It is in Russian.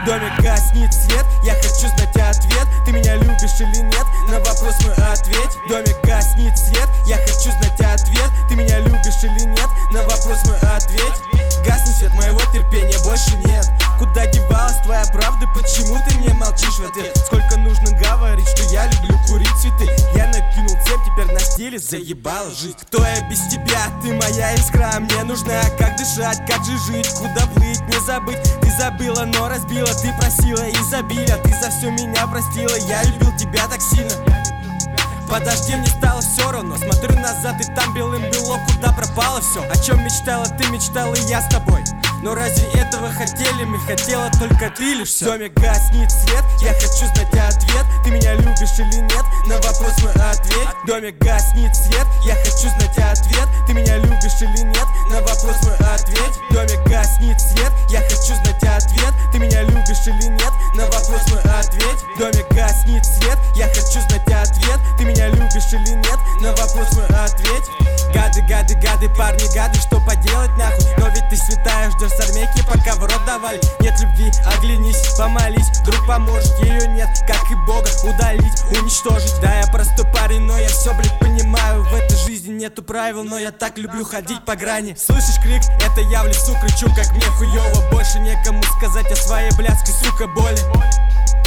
В доме гаснет свет, я хочу знать ответ. Ты меня любишь или нет? На вопрос мой ответь. В доме гаснет свет, я хочу знать ответ. Ты меня любишь или нет? На вопрос мой ответь. Гаснет свет, моего терпения больше нет. Куда девалась твоя правда? Почему ты мне молчишь в ответ? Сколько нужно говорить, что я люблю курить цветы? Я накинул цепь, теперь на стиле заебала жить. Кто я без тебя? Ты моя искра, мне нужна. Как дышать, как же жить, куда плыть, не забыть. Ты забыла, но разбила, ты просила изобилия. Ты за все меня простила, я любил тебя так сильно. Подожди, мне стало все равно. Смотрю назад, и там белым-бело, куда пропало все. О чем мечтала ты, мечтала и я с тобой. Но разве этого хотели мы? Хотела только ты лишь все. В доме гаснет свет, я хочу знать ответ. Ты меня любишь или нет? На вопрос мой ответь. В доме гаснет свет, я хочу знать ответ. Ты меня любишь или нет? На вопрос мой ответь. В доме гаснет свет, я хочу знать ответ. Ты меня любишь или нет? На вопрос мой ответь. В доме гаснет свет, я хочу знать ответ. Ты меня любишь или нет? На вопрос мой ответь. Гады, гады, гады, парни, гады, что поделать нахуй? Но ведь ты святая, ждешь с армейки, пока в рот давали. Нет любви, оглянись, помолись, вдруг поможет. Ее нет, как и Бога, удалить, уничтожить. Да, я простой парень, но я все, блядь, понимаю. В этой жизни нету правил, но я так люблю ходить по грани. Слышишь крик? Это я в лесу кричу, как мне хуёво. Больше некому сказать о своей блядской, сука, боли.